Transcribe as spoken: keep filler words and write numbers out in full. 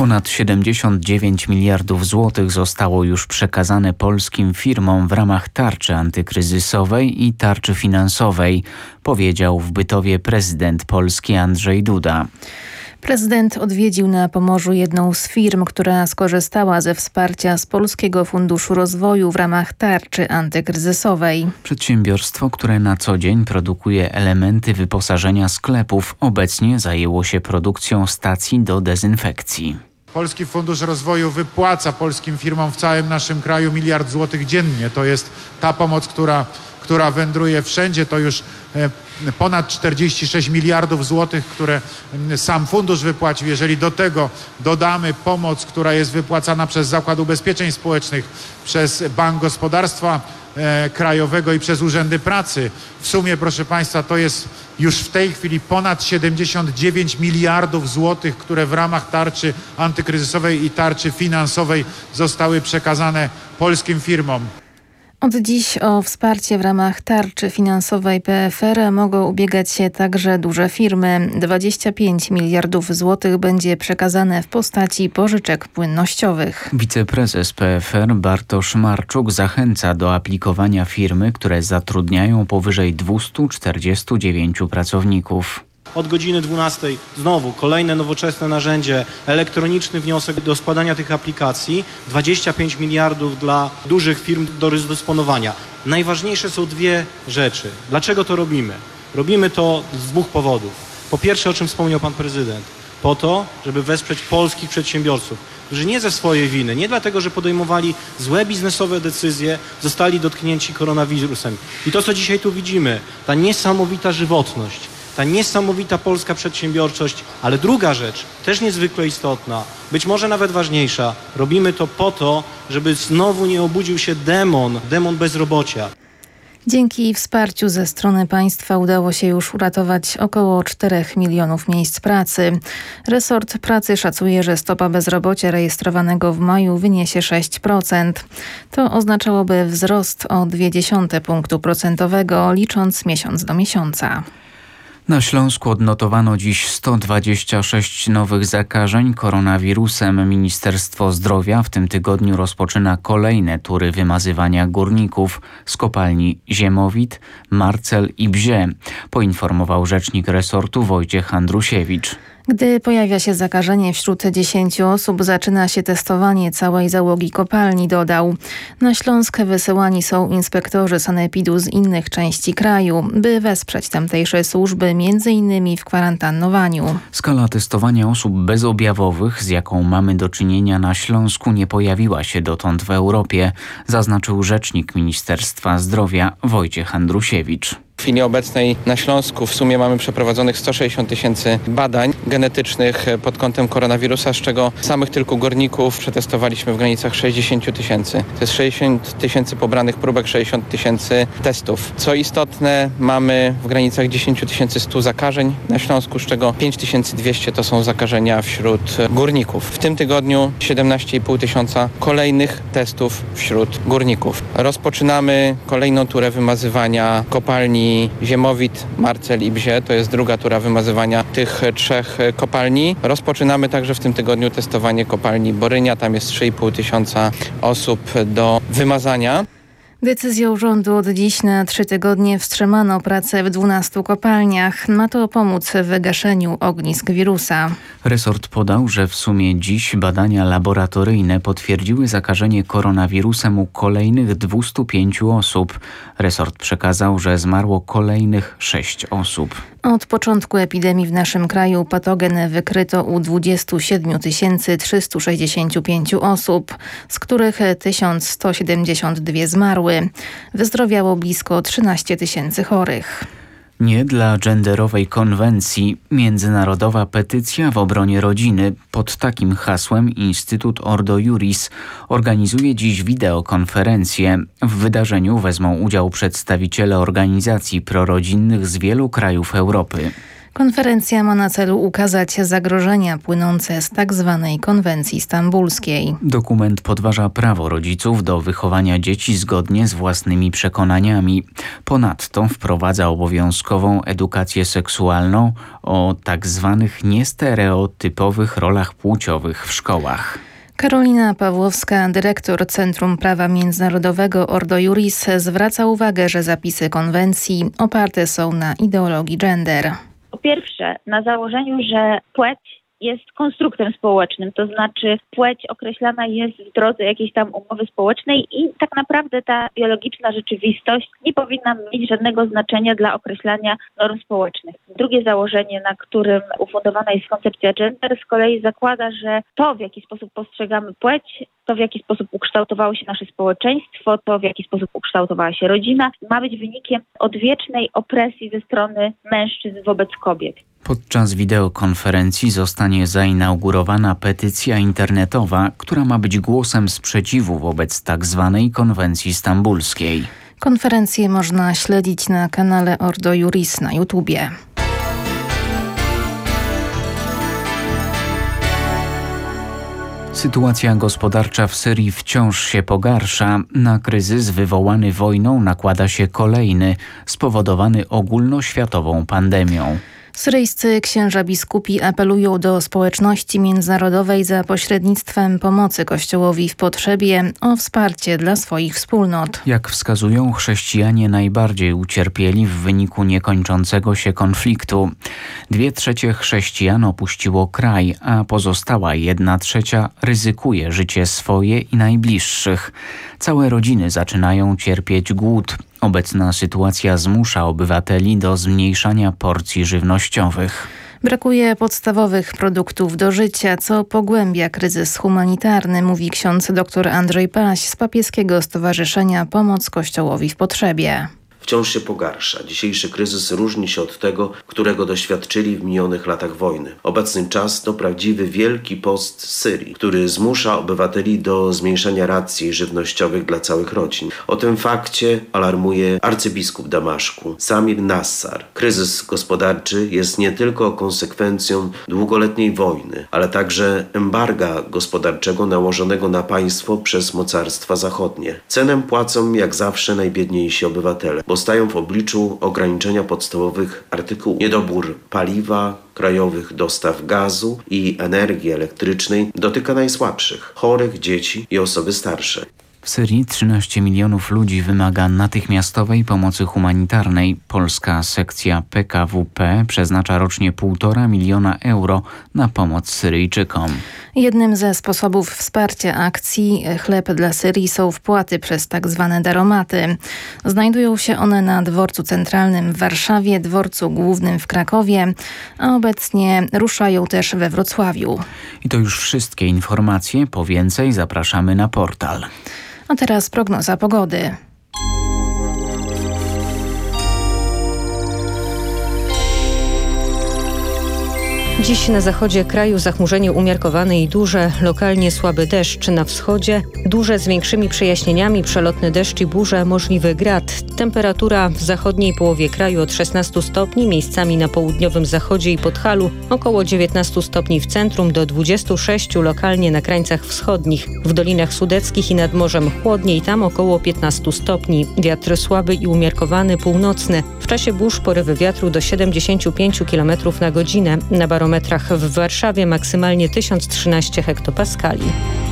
Ponad siedemdziesiąt dziewięć miliardów złotych zostało już przekazane polskim firmom w ramach tarczy antykryzysowej i tarczy finansowej, powiedział w Bytowie prezydent Polski Andrzej Duda. Prezydent odwiedził na Pomorzu jedną z firm, która skorzystała ze wsparcia z Polskiego Funduszu Rozwoju w ramach tarczy antykryzysowej. Przedsiębiorstwo, które na co dzień produkuje elementy wyposażenia sklepów, obecnie zajęło się produkcją stacji do dezynfekcji. Polski Fundusz Rozwoju wypłaca polskim firmom w całym naszym kraju miliard złotych dziennie. To jest ta pomoc, która, która wędruje wszędzie. To już ponad czterdzieści sześć miliardów złotych, które sam fundusz wypłacił. Jeżeli do tego dodamy pomoc, która jest wypłacana przez Zakład Ubezpieczeń Społecznych, przez Bank Gospodarstwa Krajowego i przez urzędy pracy, w sumie, proszę Państwa, to jest już w tej chwili ponad siedemdziesiąt dziewięć miliardów złotych, które w ramach tarczy antykryzysowej i tarczy finansowej zostały przekazane polskim firmom. Od dziś o wsparcie w ramach tarczy finansowej P F R mogą ubiegać się także duże firmy. dwadzieścia pięć miliardów złotych będzie przekazane w postaci pożyczek płynnościowych. Wiceprezes P F R Bartosz Marczuk zachęca do aplikowania firmy, które zatrudniają powyżej dwieście czterdzieści dziewięć pracowników. Od godziny dwunastej znowu kolejne nowoczesne narzędzie, elektroniczny wniosek do składania tych aplikacji, dwadzieścia pięć miliardów dla dużych firm do rozdysponowania. Najważniejsze są dwie rzeczy. Dlaczego to robimy? Robimy to z dwóch powodów. Po pierwsze, o czym wspomniał pan prezydent, po to, żeby wesprzeć polskich przedsiębiorców, którzy nie ze swojej winy, nie dlatego, że podejmowali złe biznesowe decyzje, zostali dotknięci koronawirusem. I to, co dzisiaj tu widzimy, ta niesamowita żywotność, ta niesamowita polska przedsiębiorczość, ale druga rzecz, też niezwykle istotna, być może nawet ważniejsza, robimy to po to, żeby znowu nie obudził się demon, demon bezrobocia. Dzięki wsparciu ze strony państwa udało się już uratować około czterech milionów miejsc pracy. Resort pracy szacuje, że stopa bezrobocia rejestrowanego w maju wyniesie sześć procent. To oznaczałoby wzrost o zero przecinek dwa punktu procentowego, licząc miesiąc do miesiąca. Na Śląsku odnotowano dziś sto dwadzieścia sześć nowych zakażeń koronawirusem. Ministerstwo Zdrowia w tym tygodniu rozpoczyna kolejne tury wymazywania górników z kopalni Ziemowit, Marcel i Bzie, poinformował rzecznik resortu Wojciech Andrusiewicz. Gdy pojawia się zakażenie wśród dziesięciu osób, zaczyna się testowanie całej załogi kopalni, dodał. Na Śląsk wysyłani są inspektorzy sanepidu z innych części kraju, by wesprzeć tamtejsze służby, między innymi w kwarantannowaniu. Skala testowania osób bezobjawowych, z jaką mamy do czynienia na Śląsku, nie pojawiła się dotąd w Europie, zaznaczył rzecznik Ministerstwa Zdrowia Wojciech Andrusiewicz. W chwili obecnej na Śląsku w sumie mamy przeprowadzonych sto sześćdziesiąt tysięcy badań genetycznych pod kątem koronawirusa, z czego samych tylko górników przetestowaliśmy w granicach sześćdziesiąt tysięcy. To jest sześćdziesiąt tysięcy pobranych próbek, sześćdziesiąt tysięcy testów. Co istotne, mamy w granicach dziesięć tysięcy stu zakażeń na Śląsku, z czego pięć tysięcy dwieście to są zakażenia wśród górników. W tym tygodniu siedemnaście i pół tysiąca kolejnych testów wśród górników. Rozpoczynamy kolejną turę wymazywania kopalni Ziemowit, Marcel i Bzie. To jest druga tura wymazywania tych trzech kopalni. Rozpoczynamy także w tym tygodniu testowanie kopalni Borynia. Tam jest trzy i pół tysiąca osób do wymazania. Decyzją rządu od dziś na trzy tygodnie wstrzymano pracę w dwunastu kopalniach. Ma to pomóc w wygaszeniu ognisk wirusa. Resort podał, że w sumie dziś badania laboratoryjne potwierdziły zakażenie koronawirusem u kolejnych dwustu pięciu osób. Resort przekazał, że zmarło kolejnych sześć osób. Od początku epidemii w naszym kraju patogen wykryto u dwudziestu siedmiu tysięcy trzystu sześćdziesięciu pięciu osób, z których tysiąc sto siedemdziesiąt dwie zmarły. Wyzdrowiało blisko trzynaście tysięcy chorych. Nie dla genderowej konwencji. Międzynarodowa petycja w obronie rodziny. Pod takim hasłem Instytut Ordo Iuris organizuje dziś wideokonferencję. W wydarzeniu wezmą udział przedstawiciele organizacji prorodzinnych z wielu krajów Europy. Konferencja ma na celu ukazać zagrożenia płynące z tak zwanej konwencji stambulskiej. Dokument podważa prawo rodziców do wychowania dzieci zgodnie z własnymi przekonaniami. Ponadto wprowadza obowiązkową edukację seksualną o tak zwanych niestereotypowych rolach płciowych w szkołach. Karolina Pawłowska, dyrektor Centrum Prawa Międzynarodowego Ordo Iuris, zwraca uwagę, że zapisy konwencji oparte są na ideologii gender. Po pierwsze, na założeniu, że płeć jest konstruktem społecznym, to znaczy płeć określana jest w drodze jakiejś tam umowy społecznej i tak naprawdę ta biologiczna rzeczywistość nie powinna mieć żadnego znaczenia dla określania norm społecznych. Drugie założenie, na którym ufundowana jest koncepcja gender, z kolei zakłada, że to, w jaki sposób postrzegamy płeć, to, w jaki sposób ukształtowało się nasze społeczeństwo, to, w jaki sposób ukształtowała się rodzina, ma być wynikiem odwiecznej opresji ze strony mężczyzn wobec kobiet. Podczas wideokonferencji zostanie zainaugurowana petycja internetowa, która ma być głosem sprzeciwu wobec tzw. konwencji stambulskiej. Konferencję można śledzić na kanale Ordo Iuris na YouTubie. Sytuacja gospodarcza w Syrii wciąż się pogarsza. Na kryzys wywołany wojną nakłada się kolejny, spowodowany ogólnoświatową pandemią. Syryjscy księża biskupi apelują do społeczności międzynarodowej za pośrednictwem pomocy Kościołowi w potrzebie o wsparcie dla swoich wspólnot. Jak wskazują, chrześcijanie najbardziej ucierpieli w wyniku niekończącego się konfliktu. Dwie trzecie chrześcijan opuściło kraj, a pozostała jedna trzecia ryzykuje życie swoje i najbliższych. Całe rodziny zaczynają cierpieć głód. Obecna sytuacja zmusza obywateli do zmniejszania porcji żywnościowych. Brakuje podstawowych produktów do życia, co pogłębia kryzys humanitarny, mówi ksiądz dr Andrzej Paś z Papieskiego Stowarzyszenia Pomoc Kościołowi w Potrzebie. Wciąż się pogarsza. Dzisiejszy kryzys różni się od tego, którego doświadczyli w minionych latach wojny. Obecny czas to prawdziwy wielki post Syrii, który zmusza obywateli do zmniejszenia racji żywnościowych dla całych rodzin. O tym fakcie alarmuje arcybiskup Damaszku, Samir Nassar. Kryzys gospodarczy jest nie tylko konsekwencją długoletniej wojny, ale także embarga gospodarczego nałożonego na państwo przez mocarstwa zachodnie. Cenę płacą jak zawsze najbiedniejsi obywatele, bo stają w obliczu ograniczenia podstawowych artykułów. Niedobór paliwa, krajowych dostaw gazu i energii elektrycznej dotyka najsłabszych, chorych, dzieci i osoby starsze. W Syrii trzynaście milionów ludzi wymaga natychmiastowej pomocy humanitarnej. Polska sekcja P K W P przeznacza rocznie półtora miliona euro na pomoc Syryjczykom. Jednym ze sposobów wsparcia akcji Chleb dla Syrii są wpłaty przez tak zwane daromaty. Znajdują się one na dworcu centralnym w Warszawie, dworcu głównym w Krakowie, a obecnie ruszają też we Wrocławiu. I to już wszystkie informacje. Po więcej zapraszamy na portal. A teraz prognoza pogody. Dziś na zachodzie kraju zachmurzenie umiarkowane i duże, lokalnie słaby deszcz na wschodzie, duże z większymi przejaśnieniami, przelotny deszcz i burze, możliwy grad. Temperatura w zachodniej połowie kraju od szesnastu stopni, miejscami na południowym zachodzie i Podhalu, około dziewiętnastu stopni w centrum do dwudziestu sześciu lokalnie na krańcach wschodnich. W Dolinach Sudeckich i nad morzem chłodniej, tam około piętnastu stopni. Wiatr słaby i umiarkowany północny. W czasie burz porywy wiatru do siedemdziesięciu pięciu kilometrów na godzinę. Na barometrach w Warszawie maksymalnie tysiąc trzynaście hektopaskali.